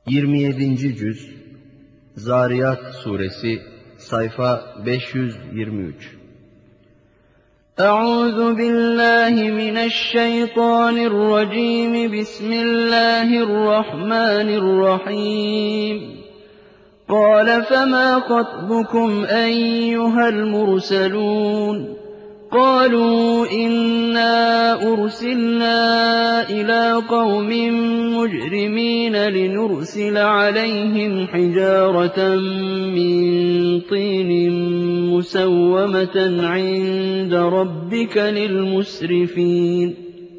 27. Cüz Zariyat Suresi Sayfa 523. Euzu billahi mineşşeytanirracim. Bismillahirrahmanirrahim. قال فما خطبكم أيها المرسلون قالوا إنا أرسلنا إلى قوم مجرمين لنرسل عليهم حجارة من طين مسومة عند ربك للمسرفين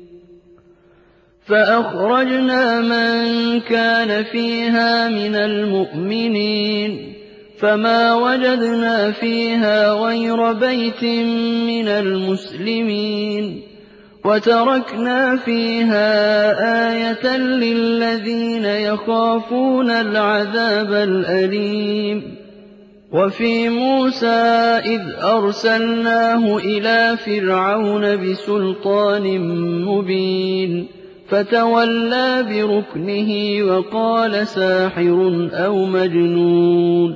فأخرجنا من كان فيها من المؤمنين فما وجدنا فيها غير بيت من المسلمين وتركنا فيها آية للذين يخافون العذاب الأليم وفي موسى إذ أرسلناه إلى فرعون بسلطان مبين فتولى بركنه وقال ساحر أو مجنون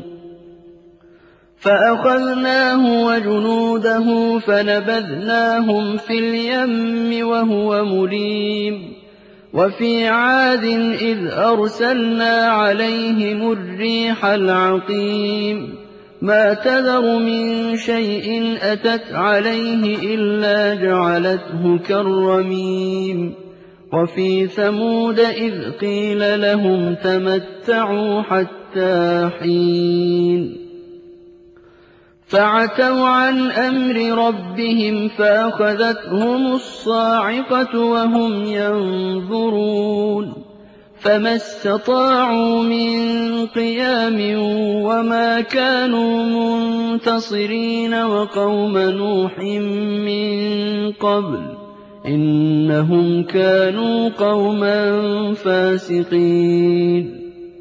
فأخذناه وجنوده فنبذناهم في اليم وهو مليم وفي عاد إذ أرسلنا عليهم الريح العقيم ما تذر من شيء أتت عليه إلا جعلته كالرميم وفي ثمود إذ قيل لهم تمتعوا حتى حين فعتوا عن أمر ربهم فأخذتهم الصاعقة وهم ينظرون فما استطاعوا من قيام وما كانوا منتصرين وقوم نوح من قبل إنهم كانوا قوما فاسقين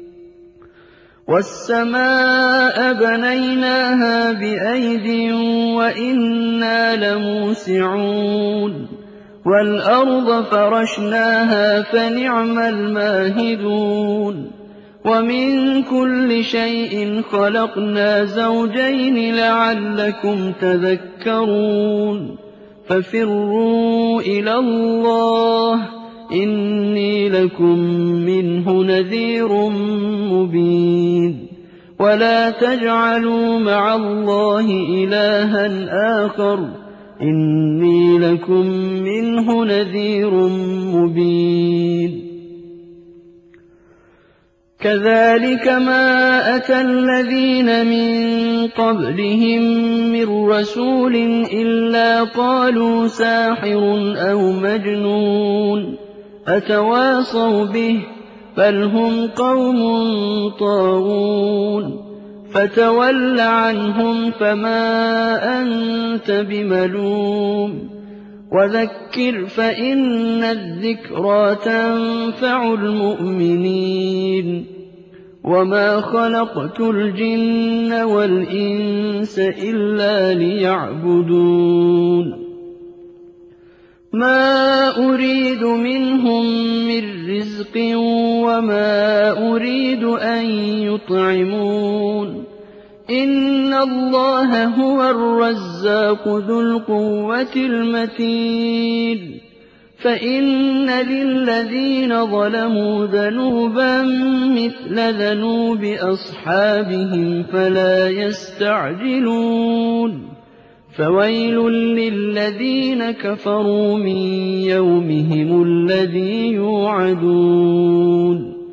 والسماء بنيناها بأيد وإنا لموسعون والأرض فرشناها فنعم الماهدون ومن كل شيء خلقنا زوجين لعلكم تذكرون ففروا إلى الله إني لكم منه نذير مبين ولا تجعلوا مع الله إلها آخر إني لكم منه نذير مبين كذلك ما أتى الذين من قبلهم من رسول إلا قالوا ساحر أو مجنون أتواصوا به بل هم قوم طاغون فتول عنهم فما أنت بملوم وذكر فإن الذكرى تنفع المؤمنين وما خلقت الجن والإنس إلا ليعبدون ما أريد منهم من رزق وما أريد أن يطعمون إن الله هو الرزاق ذو القوة المتين فإن للذين ظلموا ذنوبا مثل ذنوب أصحابهم فلا يستعجلون فويل للذين كفروا من يومهم الذي يوعدون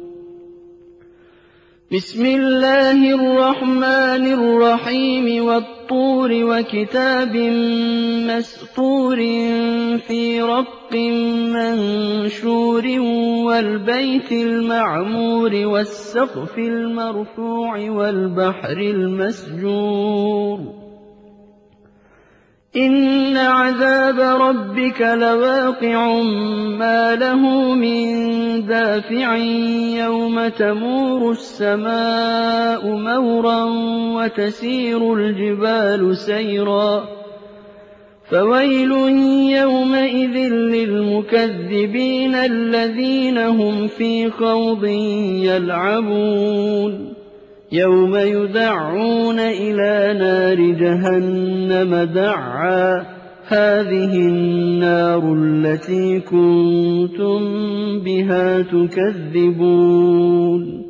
بسم الله الرحمن الرحيم والطور وكتاب مسطور في رق منشور والبيت المعمور والسقف المرفوع والبحر المسجور إن عذاب ربك لواقع ما له من دافع يوم تمور السماء مورا وتسير الجبال سيرا فويل يومئذ للمكذبين الذين هم في خوض يلعبون يوم يدعون إلى نار جهنم دعا هذه النار التي كنتم بها تكذبون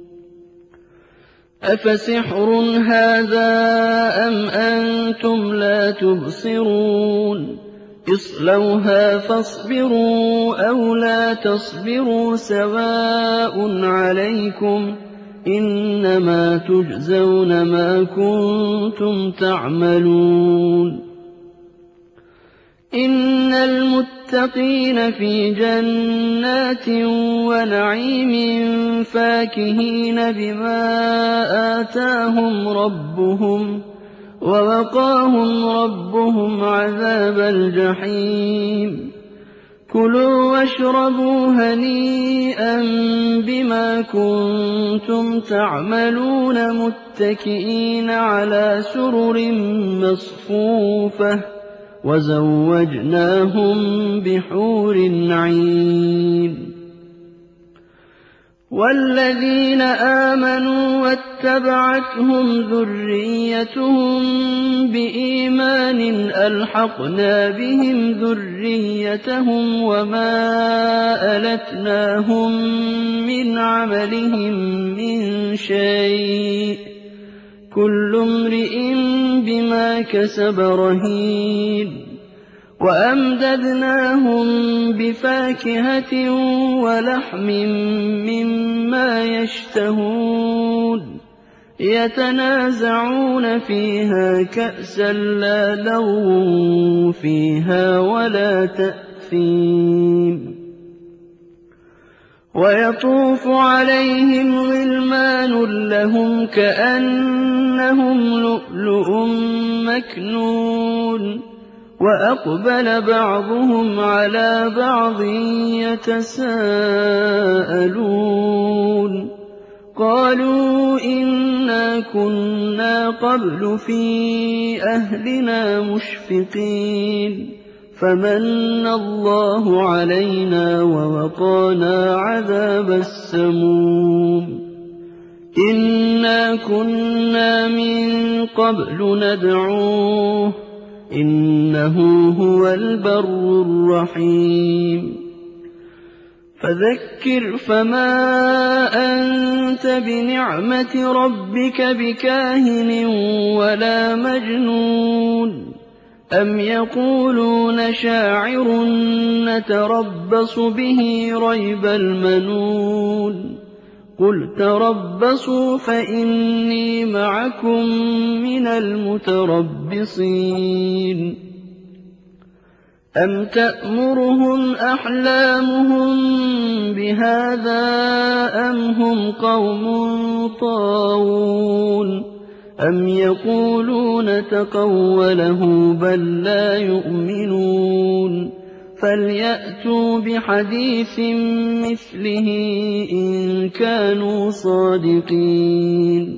أفسحر هذا أم أنتم لا تبصرون اصلوها فاصبروا أو لا تصبروا سواء عليكم إنما تجزون ما كنتم تعملون إن المتقين في جنات ونعيم فاكهين بما آتاهم ربهم ووقاهم ربهم عذاب الجحيم كلوا واشربوا هنيئا بما كنتم تعملون متكئين على سرر مصفوفة وزوجناهم بحور عين والذين آمنوا واتبعتهم ذريتهم بإيمان ألحقنا بهم ذريتهم وما ألتناهم من عملهم من شيء كل امرئ بما كسب رهين وأمددناهم بفاكهة ولحم مما يشتهون يتنازعون فيها كأسا لا لغو فيها ولا تأثيم ويطوف عليهم غلمان لهم كأنهم لؤلؤ مكنون وأقبل بعضهم على بعض يتساءلون قالوا إنا كنا قبل في أهلنا مشفقين فمن الله علينا ووقانا عذاب السموم إنا كنا من قبل ندعوه إنه هو البر الرحيم فذكر فما أنت بنعمة ربك بكاهن ولا مجنون أم يقولون شاعر نتربص به ريب المنون قل تربصوا فإني معكم من المتربصين أم تأمرهم أحلامهم بهذا أم هم قوم طاغون أم يقولون تقوله بل لا يؤمنون فليأتوا بحديث مثله إن كانوا صادقين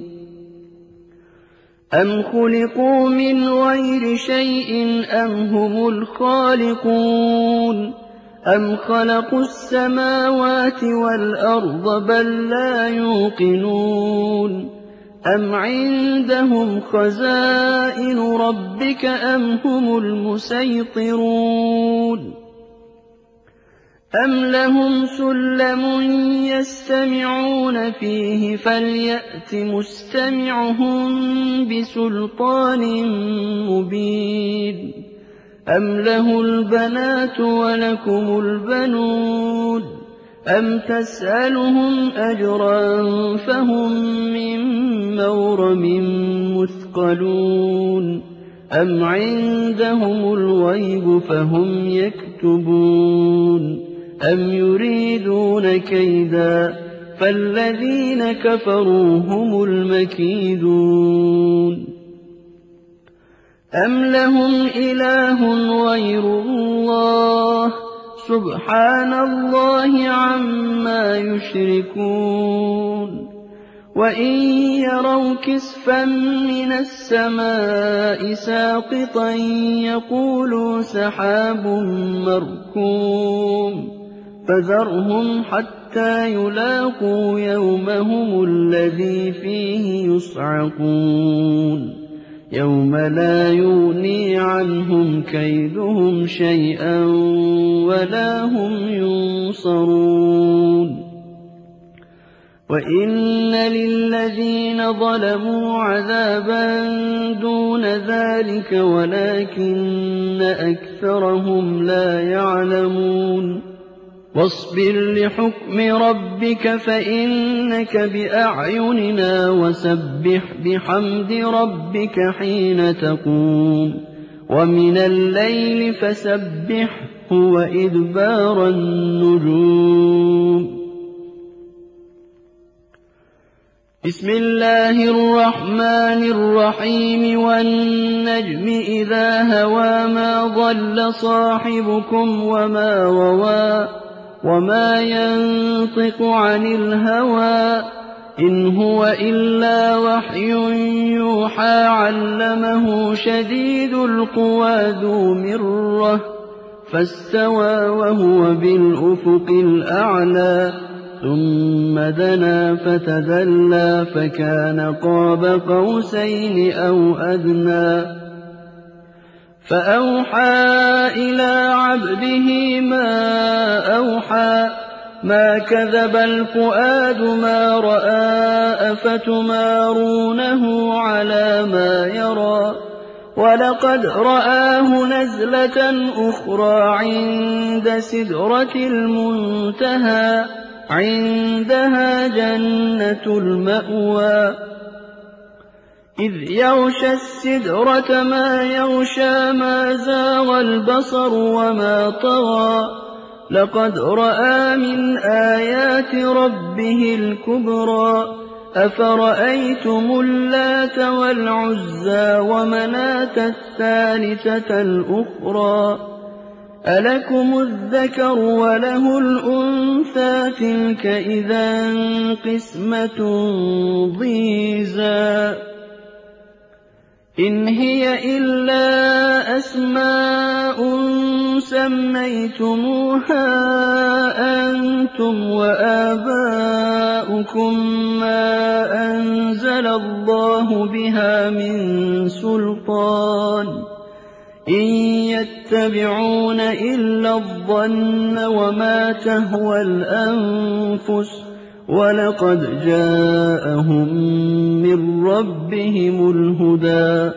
أم خلقوا من غير شيء أم هم الخالقون أم خلقوا السماوات والأرض بل لا يوقنون أم عندهم خزائن ربك أم هم المسيطرون أم لهم سلم يستمعون فيه فليأت مستمعهم بسلطان مبين أم له البنات ولكم البنون أم تسألهم أجرا فهم من مغرم مثقلون أم عندهم الغيب فهم يكتبون أم يريدون كيدا فالذين كفروا هم المكيدون أم لهم إله غير الله سبحان الله عما يشركون وإن يروا كسفا من السماء ساقطا يقولوا سحاب مركوم فذرهم حتى يلاقوا يومهم الذي فيه يصعقون يوم لا يغني عنهم كيدهم شيئا ولا هم ينصرون وإن للذين ظلموا عذابا دون ذلك ولكن أكثرهم لا يعلمون واصبر لحكم ربك فإنك بأعيننا وسبح بحمد ربك حين تقوم ومن الليل فسبحه وإدبار النجوم بسم الله الرحمن الرحيم والنجم إذا هوى ما ضل صاحبكم وما غوى وما ينطق عن الهوى إن هو إلا وحي يوحى علمه شديد القوى ذو مرة فاستوى وهو بالأفق الأعلى ثم دنا فتدلى فكان قاب قوسين أو أدنى فأوحى إلى عبده ما أوحى ما كذب الفؤاد ما رأى أفتمارونه على ما يرى ولقد رآه نزلة أخرى عند سدرة المنتهى عندها جنة المأوى إذ يغشى السدرة ما يغشى ما زاغ البصر وما طغى لقد رأى من آيات ربه الكبرى أفرأيتم اللات والعزى ومناة الثالثة الأخرى ألكم الذكر وله الأنثى تلك إذا قسمة ضيزى إن هي إلا أسماء سميتموها أنتم وآباؤكم ما أنزل الله بها من سلطان إن يتبعون إلا الظن وما تهوى الأنفس ولقد جاءهم من ربهم الهدى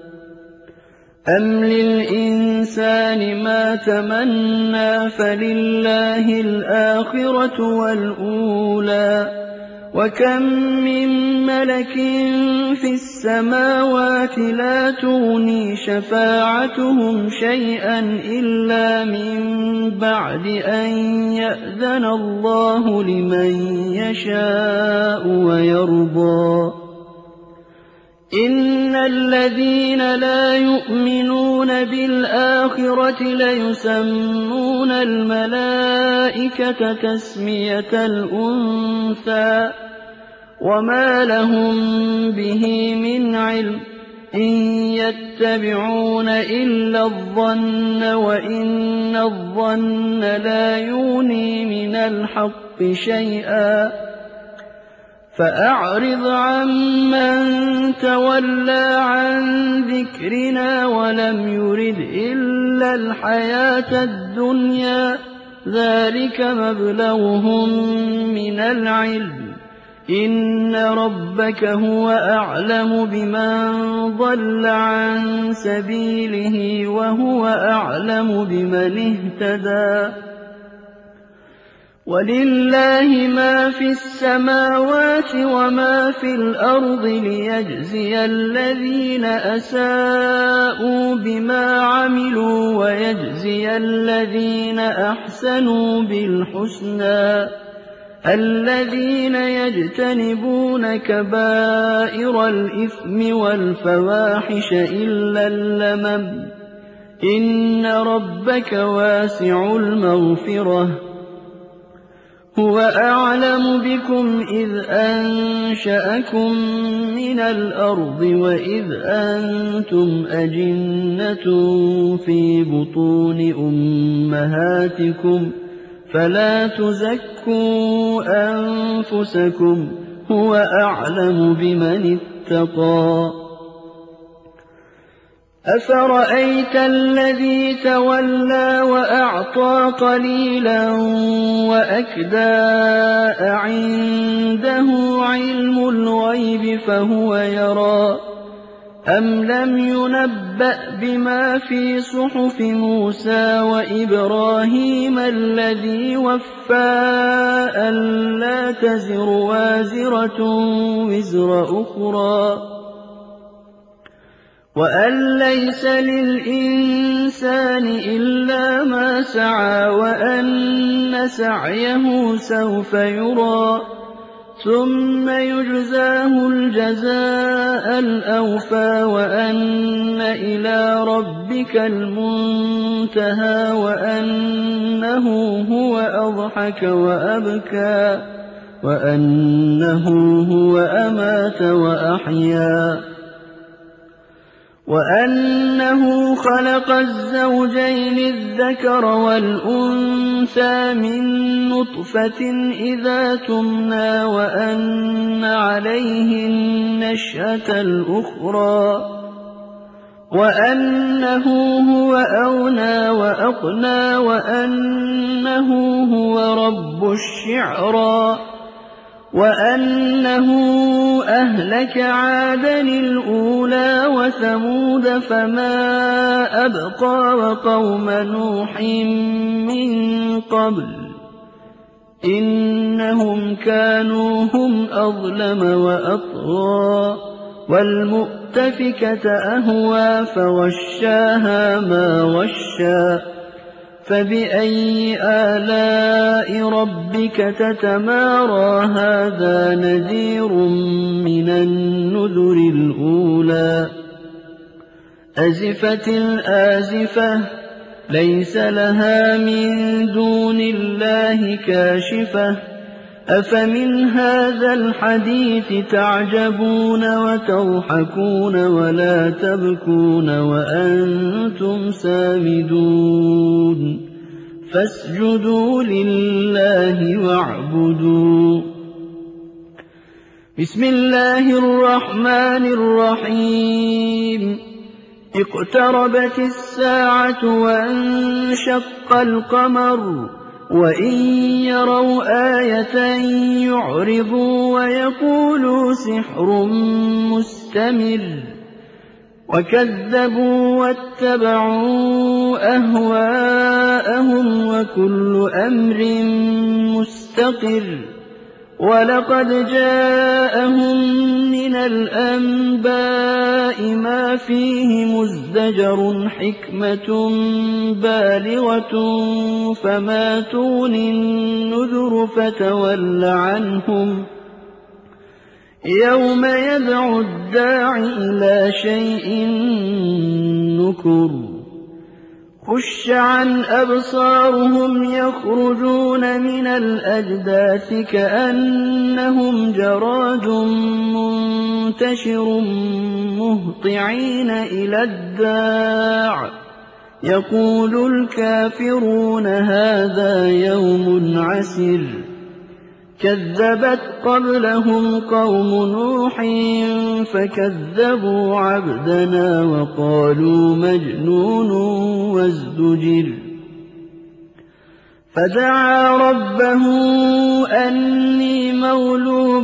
أم للإنسان ما تمنى فلله الآخرة والأولى وكم من ملك في السماوات لا تغني شفاعتهم شيئا إلا من بعد أن يأذن الله لمن يشاء ويرضى إن الذين لا يؤمنون بالآخرة ليسمون الملائكة تسمية الأنثى وما لهم به من علم إن يتبعون إلا الظن وإن الظن لا يغني من الحق شيئا فأعرض عمن تولى عن ذكرنا ولم يرد إلا الحياة الدنيا ذلك مبلغهم من العلم إن ربك هو أعلم بمن ضل عن سبيله وهو أعلم بمن اهتدى ولله ما في السماوات وما في الأرض ليجزي الذين أساءوا بما عملوا ويجزي الذين أحسنوا بالحسنى الذين يجتنبون كبائر الإثم والفواحش إلا اللمم إن ربك واسع المغفرة هُوَ أَعْلَمُ بِكُمْ إِذْ أَنشَأَكُم مِّنَ الْأَرْضِ وَإِذْ أَنتُمْ أَجِنَّةٌ فِي بُطُونِ أُمَّهَاتِكُمْ فَلَا تُزَكُّوا أَنفُسَكُمْ هُوَ أَعْلَمُ بِمَنِ اتَّقَىٰ أَفَرَأَيْتَ الَّذِي تَوَلَّىٰ وَأَعْطَىٰ قَلِيلًا وَأَكْدَىٰ أَعِندَهُ عِلْمُ الْغَيْبِ فَهُوَ يَرَىٰ أَمْ لَمْ يُنَبَّأْ بِمَا فِي صُحُفِ مُوسَىٰ وَإِبْرَاهِيمَ الَّذِي وَفَّىٰ أَلَّا تَزِرُ وَازِرَةٌ وِزْرَ أُخْرَىٰ وَأَن لَّيْسَ لِلْإِنسَانِ إِلَّا مَا سَعَىٰ وَأَنَّ سَعْيَهُ سَوْفَ يُرَىٰ ثُمَّ يُجْزَاهُ الْجَزَاءَ الْأَوْفَىٰ وَأَنَّ إِلَىٰ رَبِّكَ الْمُنتَهَىٰ وَأَنَّهُ هُوَ أَضْحَكَ وَأَبْكَىٰ وَأَنَّهُ هُوَ أَمَاتَ وَأَحْيَا وَأَنَّهُ خَلَقَ الزَّوْجَيْنِ الذَّكَرَ وَالْأُنثَىٰ مِن نُّطْفَةٍ إِذَا تُمْنَىٰ وَأَنَّ عَلَيْهِ النَّشْأَةَ الْأُخْرَىٰ وَأَنَّهُ هُوَ أَغْنَىٰ وَأَقْنَىٰ وَأَنَّهُ هُوَ رَبُّ الشِّعْرَىٰ وَأَنَّهُ أَهْلَكَ عَادًا الْأُولَىٰ وَثَمُودَ فَمَا أَبْقَىٰ وَقَوْمَ نُوحٍ مِّن قَبْلُ ۖ إِنَّهُمْ كَانُوا هُمْ أَظْلَمَ وَأَطْغَىٰ وَالْمُؤْتَفِكَةَ أَهْوَىٰ فَغَشَّاهَا مَا غَشَّىٰ فَبِأَيِّ آلَاءِ رَبِّكَ تَتَمَارَىٰ هَٰذَا نَذِيرٌ مِّنَ النُّذُرِ الْأُولَىٰ أَزِفَتِ الْآزِفَةُ لَيْسَ لَهَا مِن دُونِ اللَّهِ كَاشِفَةٌ أَفَمِنْ هَٰذَا الْحَدِيثِ تَعْجَبُونَ وَتَضْحَكُونَ وَلَا تَبْكُونَ وَأَنتُمْ سَامِدُونَ فَاسْجُدُوا لِلَّهِ وَاعْبُدُوا بسم الله الرحمن الرحيم اقتربت الساعة وانشق القمر وإن يروا آية يعرضوا ويقولوا سحر مستمر وكذبوا واتبعوا أهواءهم وكل أمر مستقر وَلَقَدْ جَاءَهُم مِّنَ الْأَنبَاءِ مَا فِيهِ مُزْدَجَرٌ حِكْمَةٌ بَالِغَةٌ فَمَا تُغْنِ النُّذُرُ فَتَوَلَّ عَنْهُمْ يَوْمَ يَدْعُ الدَّاعِ إِلَىٰ شَيْءٍ نُّكُرٍ خُشَّ عَنْ أَبْصَارُهُمْ يَخْرُجُونَ مِنَ الْأَجْدَاثِ كَأَنَّهُمْ جَرَادٌ مُّنتَشِرٌ مُّهْطِعِينَ إِلَى الدَّاعِ يَقُولُ الْكَافِرُونَ هَٰذَا يَوْمٌ عَسِرٌ كَذَّبَتْ قَبْلَهُمْ قَوْمُ نُوحٍ فَكَذَّبُوا عَبْدَنَا وَقَالُوا مَجْنُونٌ وَازْدُجِرَ فَدَعَا رَبَّهُ أَنِّي مَغْلُوبٌ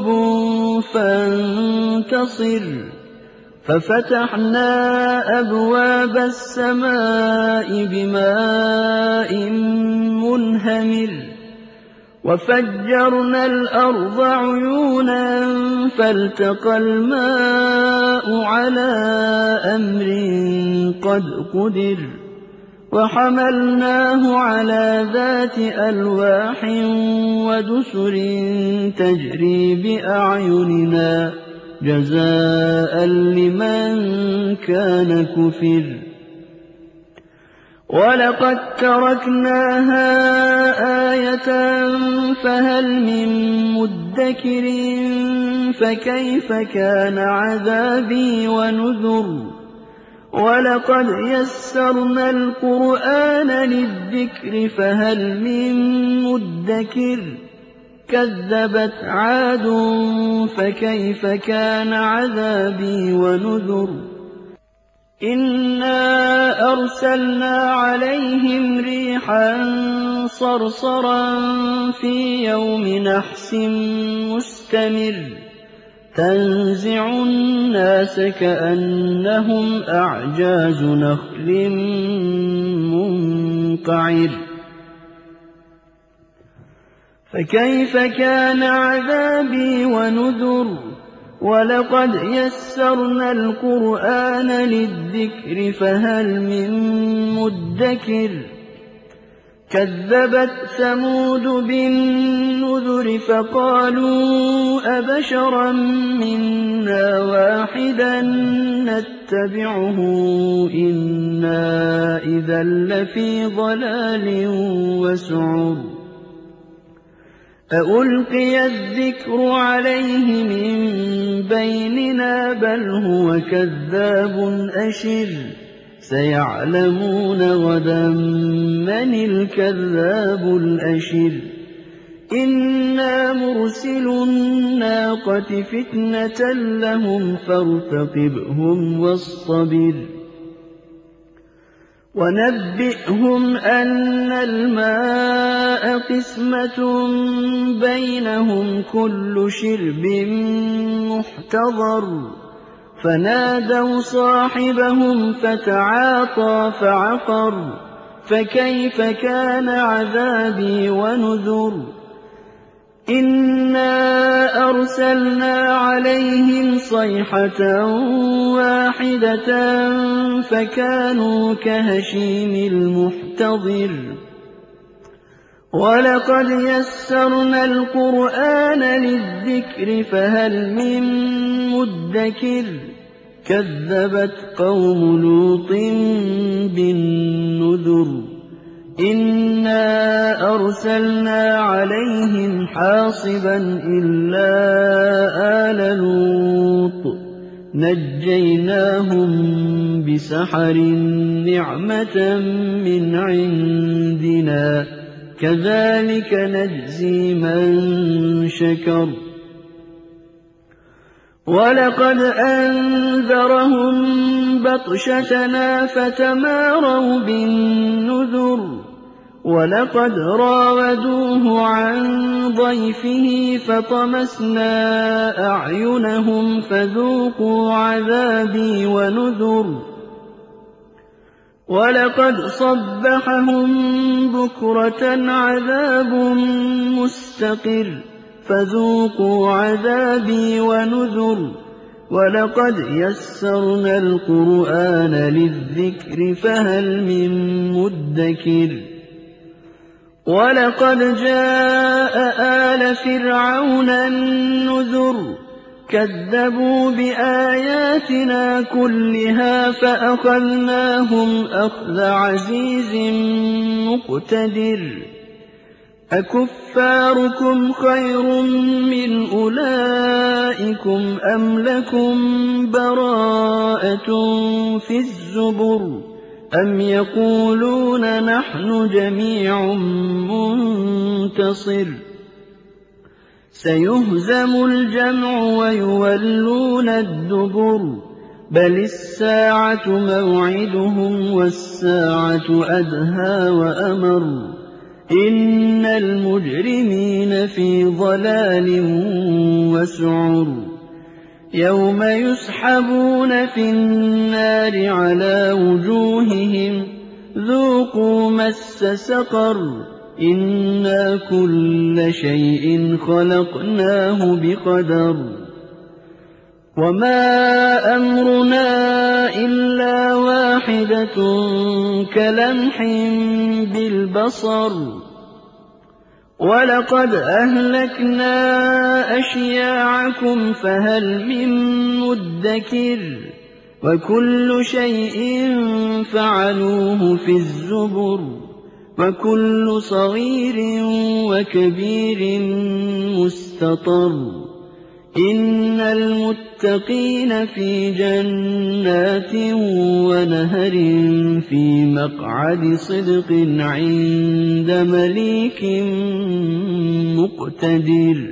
فَانتَصِرْ فَفَتَحْنَا أَبْوَابَ السَّمَاءِ بِمَاءٍ مُّنْهَمِرٍ وَفَجَّرْنَا الْأَرْضَ عُيُونًا فَالْتَقَى الْمَاءُ عَلَىٰ أَمْرٍ قَدْ قُدِرَ وَحَمَلْنَاهُ عَلَىٰ ذَاتِ أَلْوَاحٍ وَدُسُرٍ تَجْرِي بِأَعْيُنِنَا جَزَاءً لِّمَن كَانَ كُفِرَ وَلَقَد تَّرَكْنَاهَا آيَةً فَهَلْ مِن مُّدَّكِرٍ فَكَيْفَ كَانَ عَذَابِي وَنُذُرِ وَلَقَدْ يَسَّرْنَا الْقُرْآنَ لِلذِّكْرِ فَهَلْ مِن مُّدَّكِرٍ كَذَّبَتْ عَادٌ فَكَيْفَ كَانَ عَذَابِي وَنُذُرِ إِنَّا أَرْسَلْنَا عَلَيْهِمْ رِيحًا صَرْصَرًا فِي يَوْمِ نَحْسٍ مُّسْتَمِرٍّ تَنزِعُ النَّاسَ كَأَنَّهُمْ أَعْجَازُ نَخْلٍ مُّنقَعِرٍ فَكَيْفَ كَانَ عَذَابِي وَنُذُرِ وَلَقَدْ يَسَّرْنَا الْقُرْآنَ لِلذِّكْرِ فَهَلْ مِن مُّدَّكِرٍ كَذَّبَتْ ثَمُودُ بِالنُّذُرِ فَقَالُوا أَبَشَرًا مِّنَّا وَاحِدًا نَّتَّبِعُهُ إِنَّا إِذًا لَّفِي ضَلَالٍ وَسُعُرٍ أَأُلْقِيَ الذِّكْرُ عَلَيْهِ مِن بَيْنِنَا بَلْ هُوَ كَذَّابٌ أَشِرٌ سَيَعْلَمُونَ غَدًا مَّنِ الْكَذَّابُ الْأَشِرُ إِنَّا مُرْسِلُو النَّاقَةِ فِتْنَةً لَّهُمْ فَارْتَقِبْهُمْ وَاصْطَبِرْ وَنَبِّئْهُمْ أَنَّ الْمَاءَ قِسْمَةٌ بَيْنَهُمْ كُلُّ شِرْبٍ مُّحْتَضَرٌ فَنَادَوْا صَاحِبَهُمْ فَتَعَاطَىٰ فَعَقَرَ فَكَيْفَ كَانَ عَذَابِي وَنُذُرِ إِنَّا أَرْسَلْنَا عَلَيْهِمْ صَيْحَةً وَاحِدَةً فَكَانُوا كَهَشِيمِ الْمُحْتَظِرِ وَلَقَدْ يَسَّرْنَا الْقُرْآنَ لِلذِّكْرِ فَهَلْ مِن مُّدَّكِرٍ كَذَّبَتْ قَوْمُ لُوطٍ بِالنُّذُرِ إِنَّا أَرْسَلْنَا عَلَيْهِمْ حَاصِبًا إِلَّا آلَ لُوطٍ نَجَّيْنَاهُم بِسَحَرٍ نِّعْمَةً مِّنْ عِندِنَا كَذَٰلِكَ نَجْزِي مَن شَكَرَ وَلَقَدْ أَنذَرَهُم بَطْشَتَنَا فَتَمَارَوْا بِالنُّذُرِ وَلَقَدْ رَاوَدُوهُ عَن ضَيْفِهِ فَطَمَسْنَا أَعْيُنَهُمْ فَذُوقُوا عَذَابِي وَنُذُرِ وَلَقَدْ صَبَّحَهُم بُكْرَةً عَذَابٌ مُّسْتَقِرٌّ فَذُوقُوا عَذَابِي وَنُذُرِ وَلَقَدْ يَسَّرْنَا الْقُرْآنَ لِلذِّكْرِ فَهَلْ مِن مُّدَّكِرٍ وَلَقَدْ جَاءَ آلَ فِرْعَوْنَ النُّذُرُ كَذَّبُوا بِآيَاتِنَا كُلِّهَا فَأَخَذْنَاهُمْ أَخْذَ عَزِيزٍ مُّقْتَدِرٍ أَكُفَّارُكُمْ خَيْرٌ مِّنْ أُولَٰئِكُمْ أَمْ لَكُم بَرَاءَةٌ فِي الزُّبُرِ أَمْ يَقُولُونَ نَحْنُ جَمِيعٌ مُّنتَصِرٌ سَيُهْزَمُ الْجَمْعُ وَيُوَلُّونَ الدُّبُرَ بَلِ السَّاعَةُ مَوْعِدُهُمْ وَالسَّاعَةُ أَدْهَىٰ وَأَمَرُّ إِنَّ الْمُجْرِمِينَ فِي ضَلَالٍ وَسُعُرٍ يَوْمَ يُسْحَبُونَ فِي النَّارِ عَلَىٰ وُجُوهِهِمْ ذُوقُوا مَسَّ سَقَرَ إِنَّا كُلَّ شَيْءٍ خَلَقْنَاهُ بِقَدَرٍ وَمَا أَمْرُنَا إِلَّا وَاحِدَةٌ كَلَمْحٍ بِالْبَصَرِ وَلَقَدْ أَهْلَكْنَا أَشْيَاعَكُمْ فَهَلْ مِن مُّدَّكِرٍ وكل شيء فعلوه في الزبر وكل صغير وكبير مستطر إن المتقين في جنات ونهر في مقعد صدق عند مليك مقتدر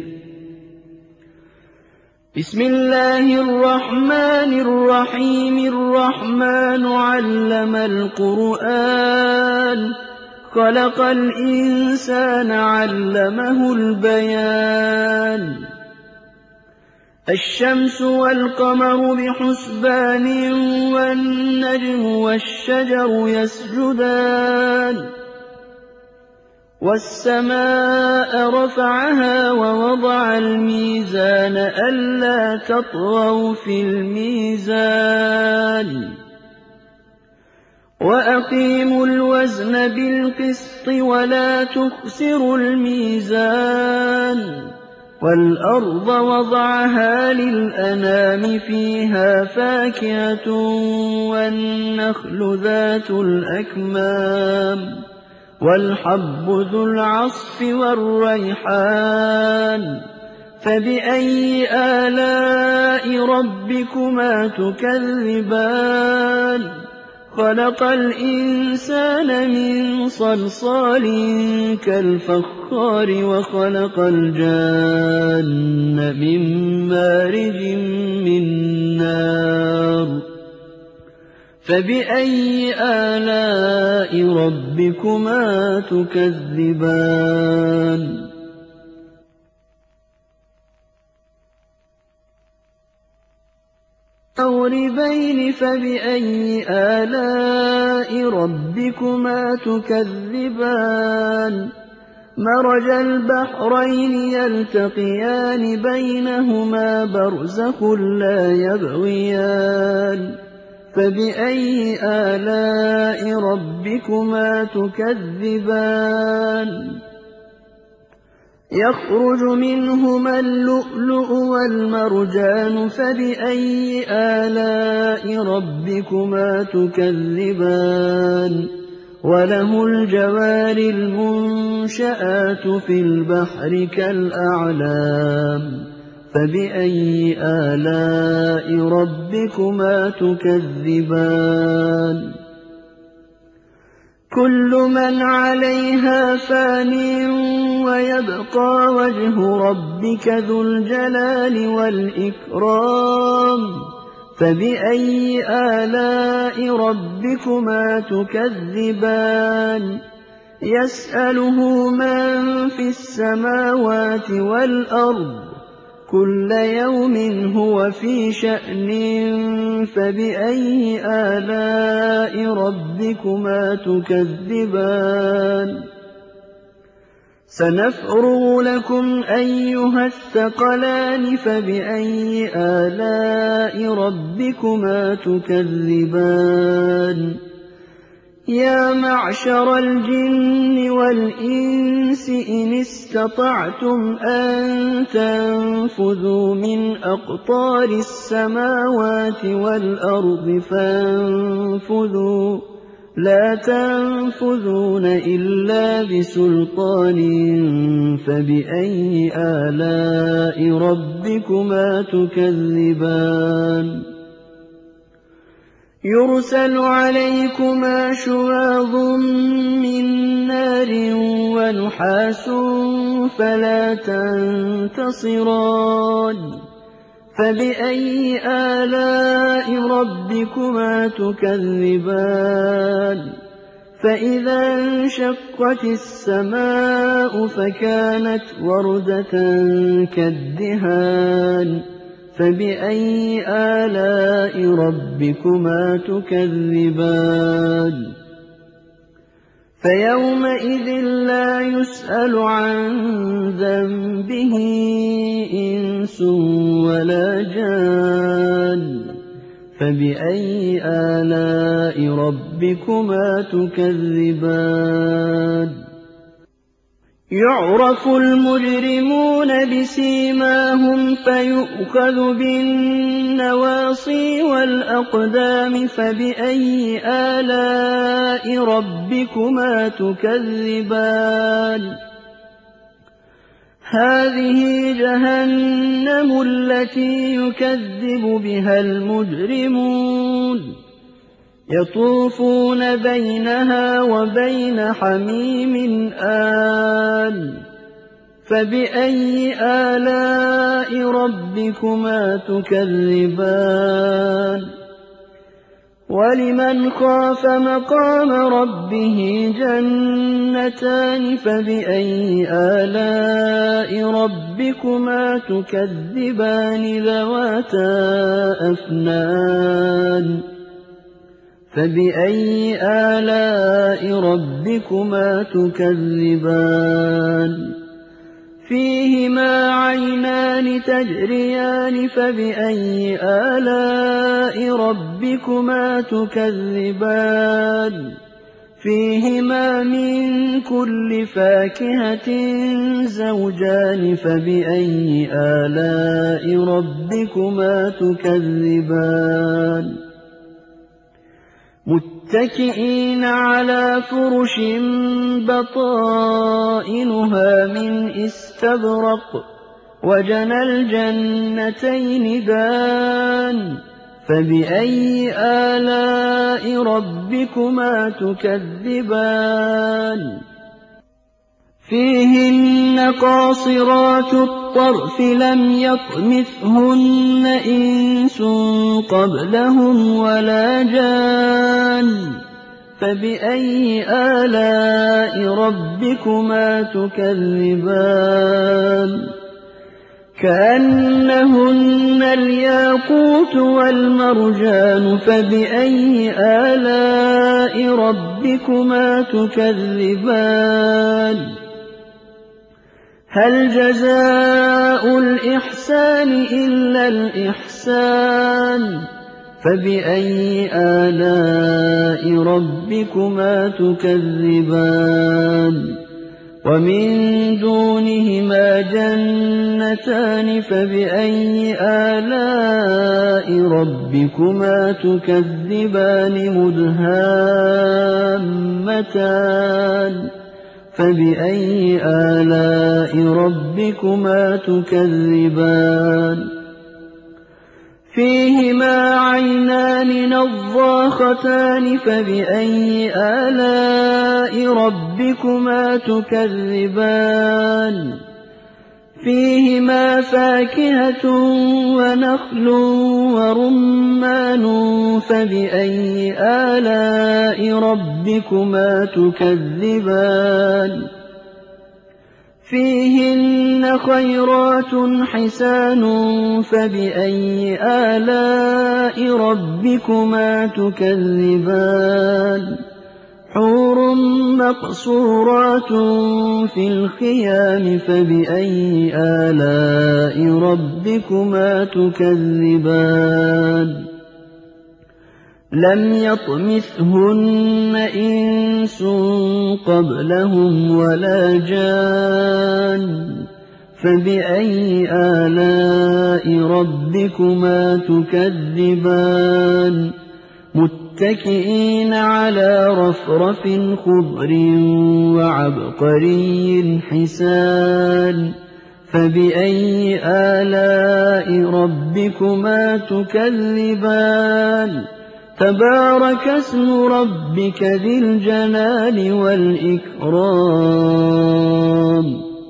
بسم الله الرحمن الرحيم الرحمن علم القرآن خلق الإنسان علمه البيان الشمس والقمر بحسبان والنجم والشجر يسجدان والسماء رفعها ووضع الميزان ألا تطغوا في الميزان وأقيموا الوزن بالقسط ولا تخسروا الميزان والأرض وضعها للأنام فيها فاكهة والنخل ذات الأكمام والحب ذو العصف والريحان فبأي آلاء ربكما تكذبان خلق الإنسان من صلصال كالفخار وخلق الجان من مارج من نار فبأي آلاء ربكما تكذبان أوربين فبأي آلاء ربكما تكذبان مرج البحرين يلتقيان بينهما برزخ لا يبغيان فبأي آلاء ربكما تكذبان يخرج منهما اللؤلؤ والمرجان فبأي آلاء ربكما تكذبان وله الجوار المنشآت في البحر كالأعلام فبأي آلاء ربكما تكذبان كل من عليها فان ويبقى وجه ربك ذو الجلال والإكرام فبأي آلاء ربكما تكذبان يسأله من في السماوات والأرض كل يوم هو في شأن فبأي آلاء ربكما تكذبان سنفرغ لكم أيها الثقلان فبأي آلاء ربكما تكذبان يا معشر الجن والإنس إن استطعتم أن تنفذوا من أقطار السماوات والأرض فانفذوا لا تنفذون إلا بسلطان فبأي آلاء ربكما تكذبان يرسل عليكما شواظ من نار ونحاس فلا تنتصران فبأي آلاء ربكما تكذبان فإذا انشقت السماء فكانت وردة كالدهان فبأي آلاء ربكما تكذبان فيومئذ لا يسأل عن ذنبه إنس ولا جان فبأي آلاء ربكما تكذبان يعرف المجرمون بسيماهم فيؤخذ بالنواصي والأقدام فبأي آلاء ربكما تكذبان هذه جهنم التي يكذب بها المجرمون يطوفون بينها وبين حميم آن فبأي آلاء ربكما تكذبان ولمن خاف مقام ربه جنتان فبأي آلاء ربكما تكذبان ذواتا أفنان فبأي آلاء ربكما تكذبان فيهما عينان تجريان فبأي آلاء ربكما تكذبان فيهما من كل فاكهة زوجان فبأي آلاء ربكما تكذبان متكئين على فرش بطائنها من استبرق وجنى الجنتين دان فبأي آلاء ربكما تكذبان فيهن قاصرات الطرف لم يطمثهن إنس قبلهم ولا جان فبأي آلاء ربكما تكذبان كأنهن الياقوت والمرجان فبأي آلاء ربكما تكذبان هل جزاء الإحسان إلا الإحسان فبأي آلاء ربكما تكذبان ومن دونهما جنتان فبأي آلاء ربكما تكذبان مدهامتان فبأي آلاء ربكما تكذبان فيهما عينان نضاختان فبأي آلاء ربكما تكذبان فيهما فاكهة ونخل ورمان فبأي آلاء ربكما تكذبان فيهن خيرات حسان فبأي آلاء ربكما تكذبان حور مقصورات في الخيام فبأي آلاء ربكما تكذبان لم يطمثهن إنس قبلهم ولا جان فبأي آلاء ربكما تكذبان متكئين على رفرف خضر وعبقري حسان فبأي آلاء ربكما تكذبان تبارك اسم ربك ذي الجلال والإكرام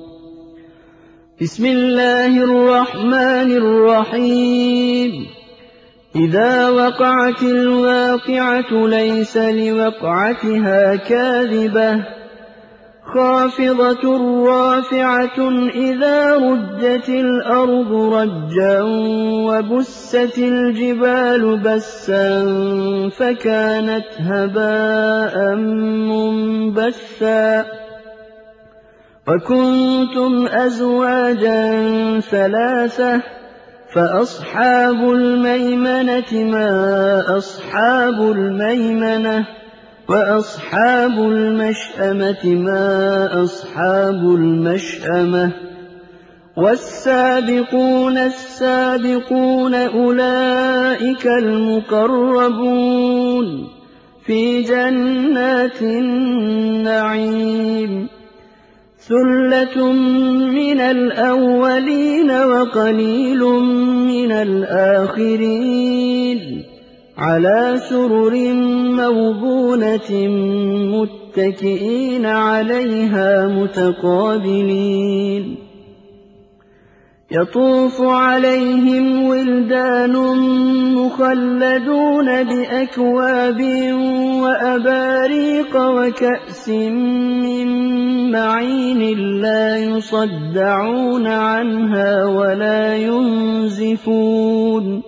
بسم الله الرحمن الرحيم إذا وقعت الواقعة ليس لوقعتها كاذبة خافضة رافعة إذا رجت الأرض رجا وبست الجبال بسا فكانت هباء منبثا وكنتم أزواجا ثلاثة فأصحاب الميمنة ما أصحاب الميمنة وأصحاب المشأمة ما أصحاب المشأمة والسابقون السابقون أولئك المقربون في جنات النعيم ثلة من الأولين وقليل من الآخرين على سرر موضونة متكئين عليها متقابلين يطوف عليهم ولدان مخلدون بأكواب وأباريق وكأس من معين لا يصدعون عنها ولا ينزفون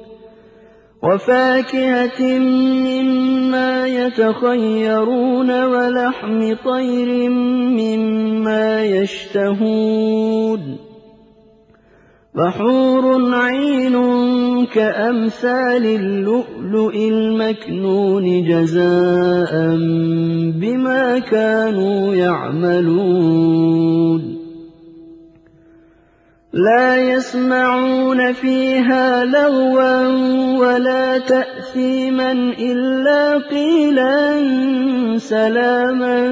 وفاكهة مما يتخيرون ولحم طير مما يشتهون وحور عين كأمثال اللؤلؤ المكنون جزاء بما كانوا يعملون لا يسمعون فيها لغوا ولا تأثيما إلا قيلا سلاما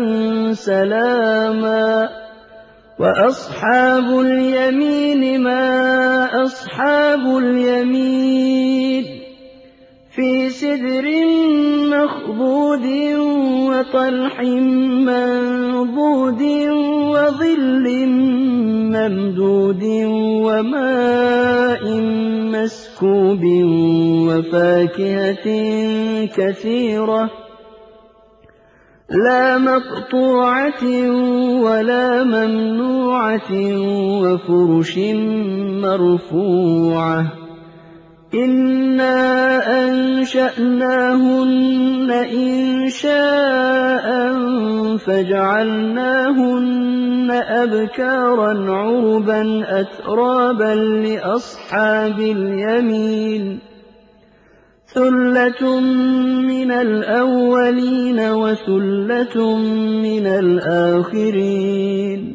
سلاما وأصحاب اليمين ما أصحاب اليمين في سدر مخضود وطلح منضود وظل ممدود وماء مسكوب وفاكهة كثيرة لا مقطوعة ولا ممنوعة وفرش مرفوعة إنا أنشأناهن إنشاء فجعلناهن أبكارا عربا أترابا لأصحاب اليمين ثلة من الأولين وثلة من الآخرين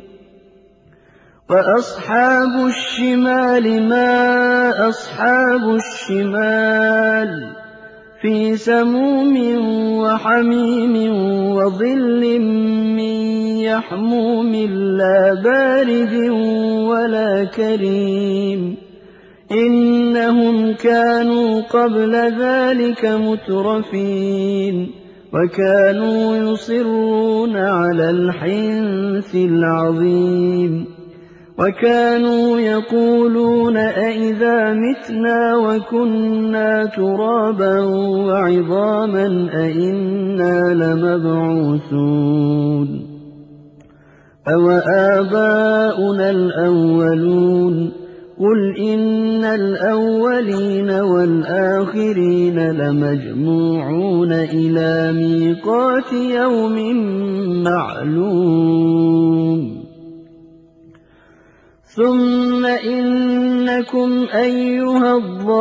وأصحاب الشمال ما أصحاب الشمال في سموم وحميم وظل من يحموم لا بارد ولا كريم إنهم كانوا قبل ذلك مترفين وكانوا يصرون على الحنث العظيم وكانوا يقولون أئذا متنا وكنا ترابا وعظاما أئنا لمبعوثون أوآباؤنا الأولون قل إن الأولين والآخرين لمجموعون إلى ميقات يوم معلوم ثم إنكم أيها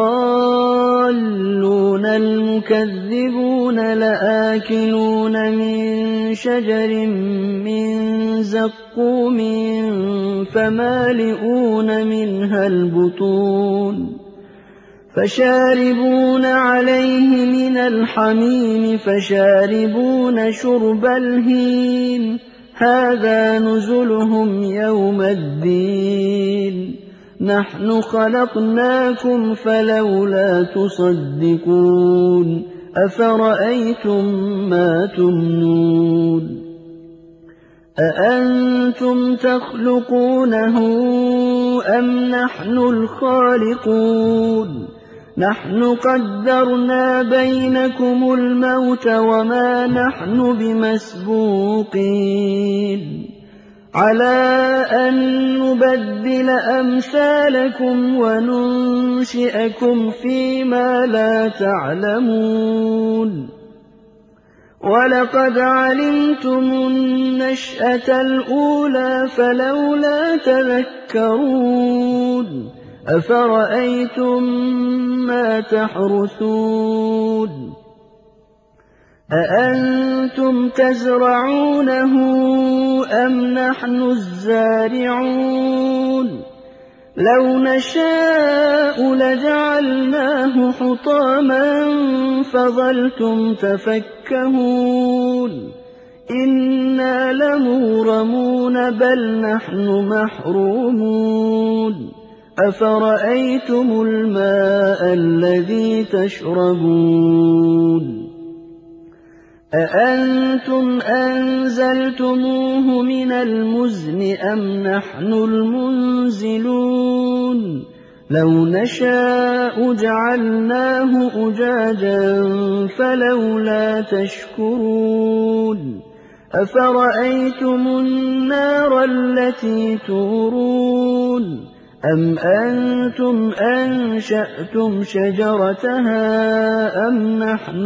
الضالون المكذبون لآكلون من شجر من زقوم فمالئون منها البطون فشاربون عليه من الحميم فشاربون شرب الهيم هذا نزلهم يوم الدين نحن خلقناكم فلولا تصدقون أفرأيتم ما تمنون أأنتم تخلقونه أم نحن الخالقون نحن قدرنا بينكم الموت وما نحن بمسبوقين على أن نبدل أمثالكم وننشئكم فيما لا تعلمون ولقد علمتم النشأة الأولى فلولا تذكرون أفرأيتم ما تحرثون أأنتم تزرعونه أم نحن الزارعون لو نشاء لجعلناه حطاما فظلتم تفكهون إنا لمغرمون بل نحن محرومون أفرأيتم الماء الذي تشربون أأنتم أنزلتموه من المزن أم نحن المنزلون لو نشاء جعلناه أجاجا فلولا تشكرون أفرأيتم النار التي تورون أم أنتم أنشأتم شجرتها أم نحن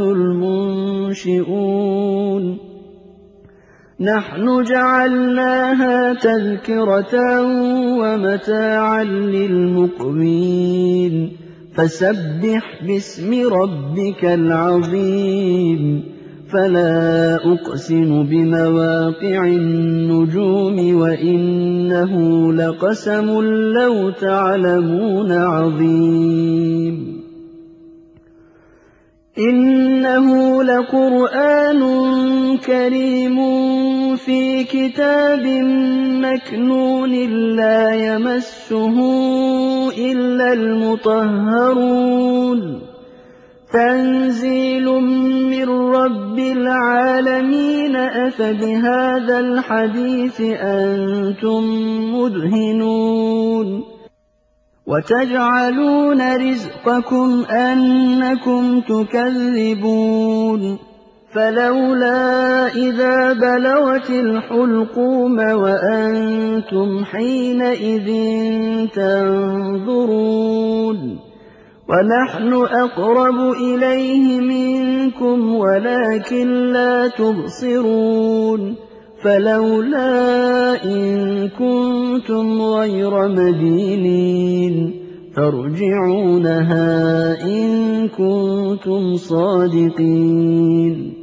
المنشئون نحن جعلناها تذكرة ومتاعا للمقوين فسبح باسم ربك العظيم فلا أقسم بمواقع النجوم وإنه لقسم لو تعلمون عظيم إنه لقرآن كريم في كتاب مكنون لا يمسه إلا المطهرون تنزيل من رب العالمين أفبهذا الحديث أنتم مدهنون وتجعلون رزقكم أنكم تكذبون فلولا إذا بلغت الحلقوم وأنتم حينئذ تنظرون ونحن أقرب إليه منكم ولكن لا تبصرون فلولا إن كنتم غير مدينين ترجعونها إن كنتم صادقين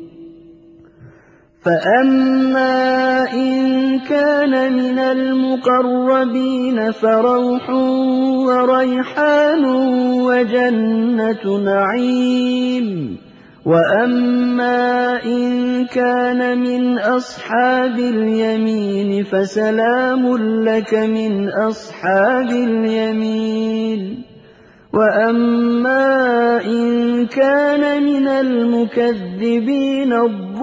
فأما إن كان من المقربين فروح وريحان وجنة نعيم وأما إن كان من أصحاب اليمين فسلام لك من أصحاب اليمين وأما إن كان من المكذبين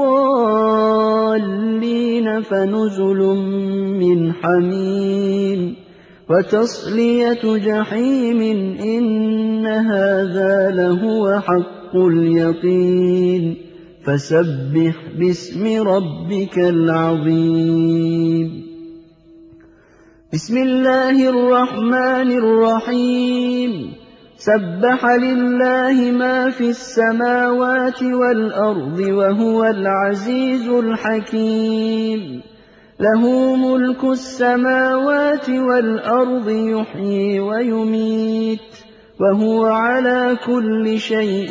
الضالين فنزل من حميم وتصلية جحيم إن هذا لهو حق اليقين فسبح باسم ربك العظيم بسم الله الرحمن الرحيم سبح لله ما في السماوات والأرض وهو العزيز الحكيم له ملك السماوات والأرض يحيي ويميت وهو على كل شيء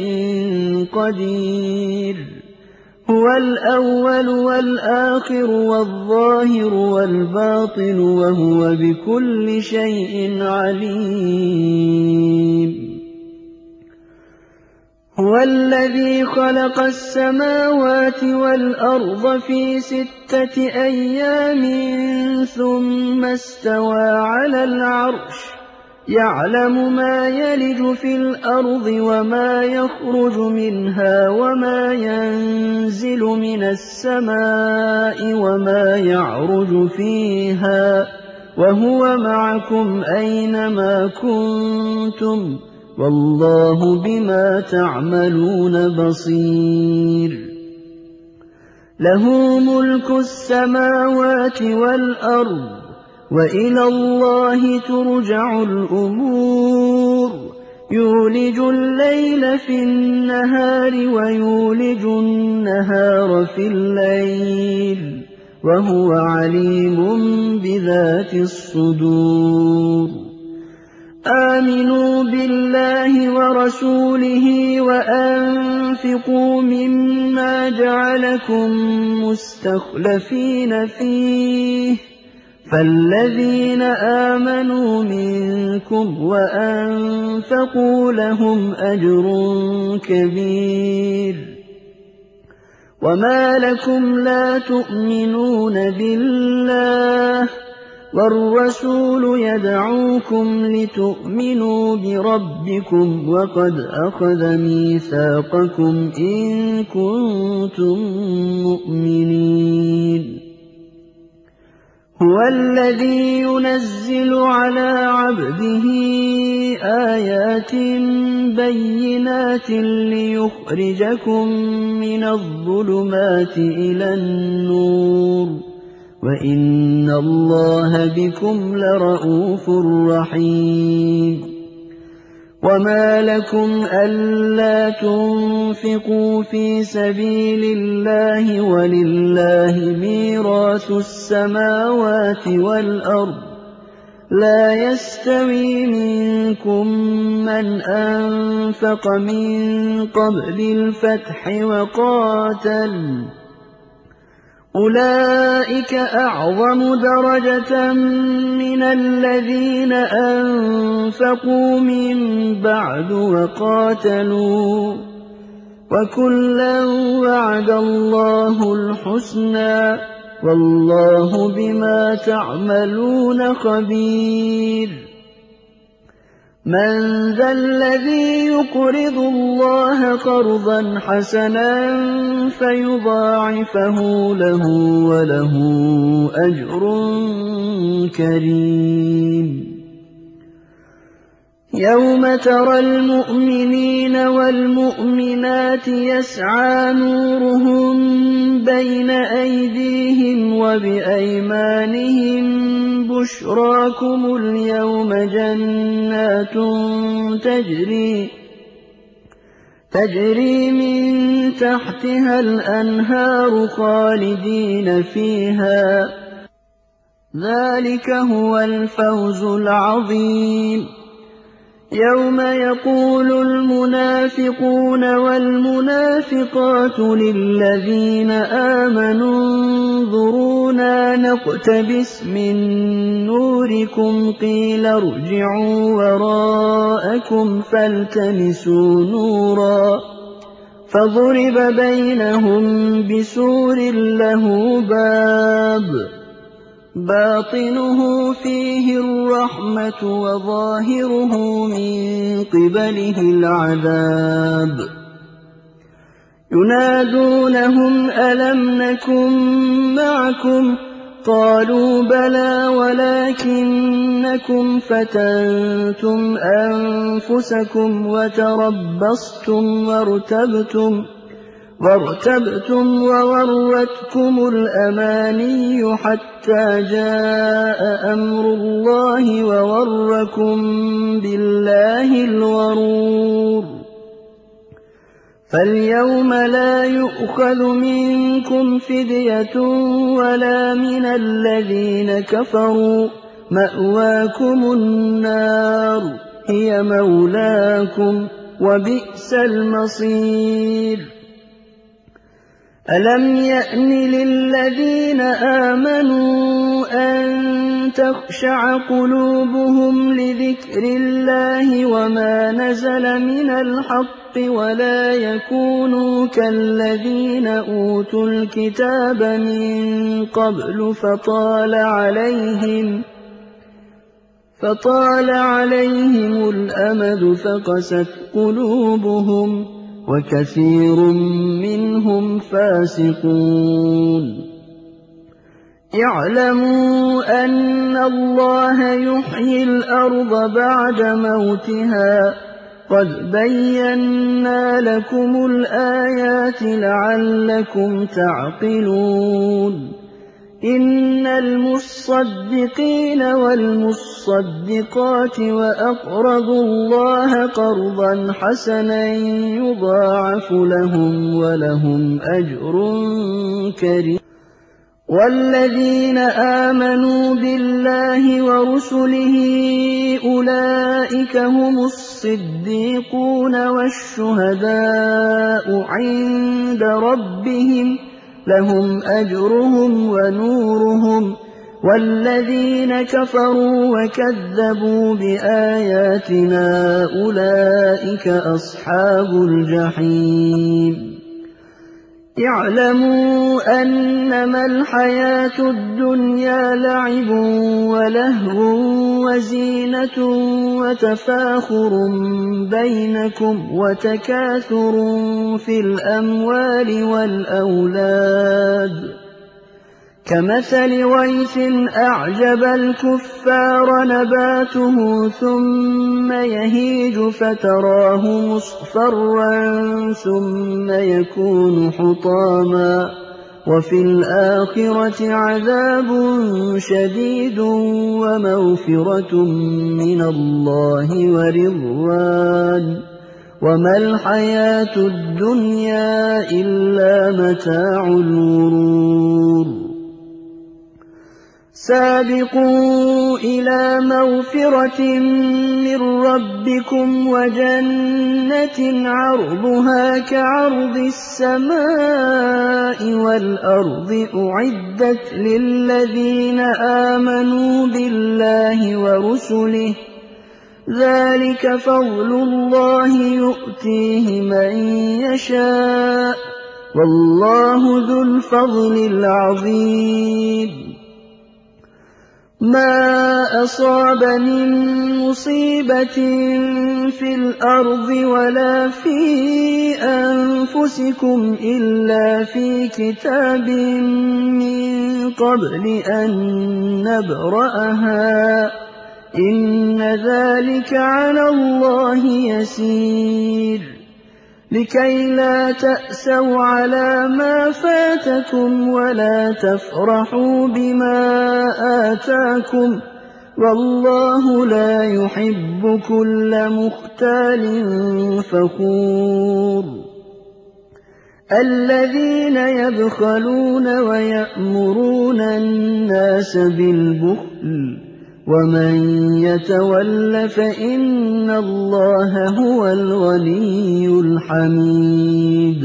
قدير هو الأول والآخر والظاهر والباطن وهو بكل شيء عليم هو الذي خلق السماوات والأرض في 6 أيام ثم استوى على العرش يعلم ما يلج في الأرض وما يخرج منها وما ينزل من السماء وما يعرج فيها وهو معكم أينما كنتم والله بما تعملون بصير له ملك السماوات والأرض وإلى الله ترجع الأمور يولج الليل في النهار ويولج النهار في الليل وهو عليم بذات الصدور آمنوا بالله ورسوله وأنفسوا أنفقوا مما جعلكم مستخلفين فيه فالذين آمنوا منكم وأنفقوا لهم أجر كبير وما لكم لا تؤمنون بالله والرسول يدعوكم لتؤمنوا بربكم وقد أخذ ميثاقكم إن كنتم مؤمنين هو الذي ينزل على عبده آيات بينات ليخرجكم من الظلمات إلى النور وإن الله بكم لرءوف رحيم وما لكم ألا تنفقوا في سبيل الله ولله ميراث السماوات والأرض لا يستوي منكم من أنفق من قبل الفتح وقاتل أولئك أعظم درجة من الذين أنفقوا من بعد وقاتلوا وكلا وعد الله الحسنى والله بما تعملون خبير من ذا الذي يقرض الله قرضا حسنا فيضاعفه له وله أجر كريم يوم ترى المؤمنين والمؤمنات يسعى نورهم بين أيديهم وبأيمانهم بشراكم اليوم جنات تجري من تحتها الأنهار خالدين فيها ذلك هو الفوز العظيم يوم يقول المنافقون والمنافقات للذين آمنوا انظرونا نقتبس من نوركم قيل ارجعوا وراءكم فالتمسوا نورا فضرب بينهم بسور له باب باطنه فيه الرحمة وظاهره من قبله العذاب ينادونهم ألم نكن معكم قالوا بلى ولكنكم فتنتم أنفسكم وتربصتم وارتبتم وغرتكم الأماني حتى جاء أمر الله وغركم بالله الغرور فاليوم لا يؤخذ منكم فدية ولا من الذين كفروا مأواكم النار هي مولاكم وبئس المصير ألم يأن للذين آمنوا أن تخشع قلوبهم لذكر الله وما نزل من الحق ولا يكونوا كالذين أوتوا الكتاب من قبل فطال عليهم الأمد فقست قلوبهم وكثير منهم فاسقون اعلموا أن الله يحيي الأرض بعد موتها قد بينا لكم الآيات لعلكم تعقلون إن المصدقين والمصدقات وأقرضوا الله قرضا حسنا يضاعف لهم ولهم أجر كريم والذين آمنوا بالله ورسله أولئك هم الصديقون والشهداء عند ربهم لهم أجرهم ونورهم والذين كفروا وكذبوا بآياتنا أولئك أصحاب الجحيم اعلموا أنما الحياة الدنيا لعب ولهو وزينة وتفاخر بينكم وتكاثر في الأموال والأولاد كمثل غيث أعجب الكفار نباته ثم يهيج فتراه مصفرا ثم يكون حطاما وفي الآخرة عذاب شديد ومغفرة من الله ورضوان وما الحياة الدنيا إلا متاع الغرور سابقوا إلى مغفرة من ربكم وجنة عرضها كعرض السماء والأرض أعدت للذين آمنوا بالله ورسله ذلك فضل الله يؤتيه من يشاء والله ذو الفضل العظيم ما أصاب من مصيبة في الأرض ولا في أنفسكم إلا في كتاب من قبل أن نبرأها إن ذلك على الله يسير لكي لا تأسوا على ما فاتكم ولا تفرحوا بما آتاكم والله لا يحب كل مختال فخور الذين يبخلون ويأمرون الناس بالبخل ومن يتول فإن الله هو الغني الحميد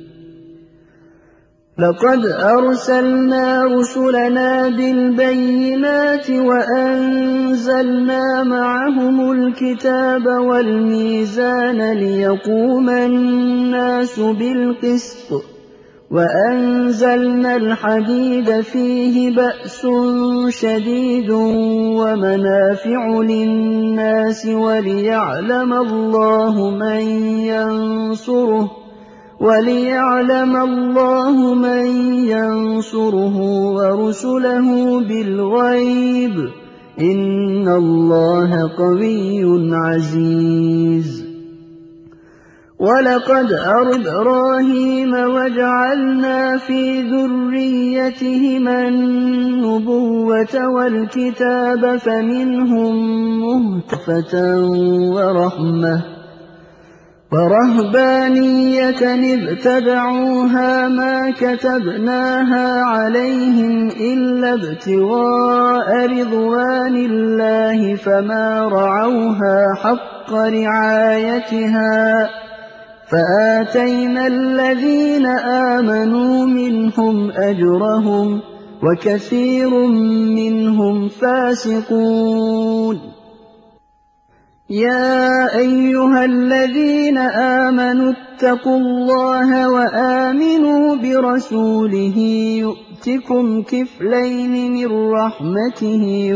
لقد أرسلنا رسلنا بالبينات وأنزلنا معهم الكتاب والميزان ليقوم الناس بالقسط وأنزلنا الحديد فيه بأس شديد ومنافع للناس وليعلم الله من ينصره ورسله بالغيب إن الله قوي عزيز ولقد أرسلنا إبراهيم وجعلنا في ذريتهما النبوة والكتاب فمنهم مهتدٍ ورهبانية ابتدعوها ما كتبناها عليهم إلا ابتغاء رضوان الله فما رعوها حق رعايتها فآتينا الذين آمنوا منهم أجرهم وكثير منهم فاسقون يا أيها الذين آمنوا اتقوا الله وآمنوا برسوله يؤتكم كفلين من رحمته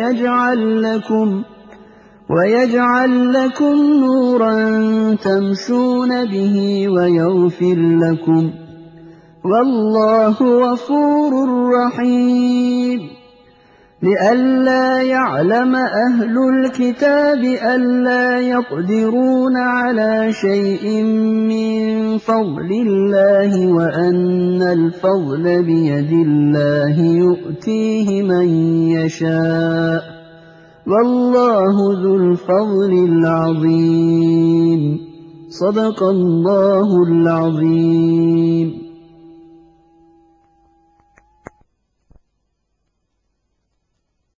ويجعل لكم نورا تمشون به ويغفر لكم والله غفور رحيم لئلا يعلم أهل الكتاب ألا يقدرون على شيء من فضل الله وأن الفضل بيد الله يؤتيه من يشاء والله ذو الفضل العظيم صدق الله العظيم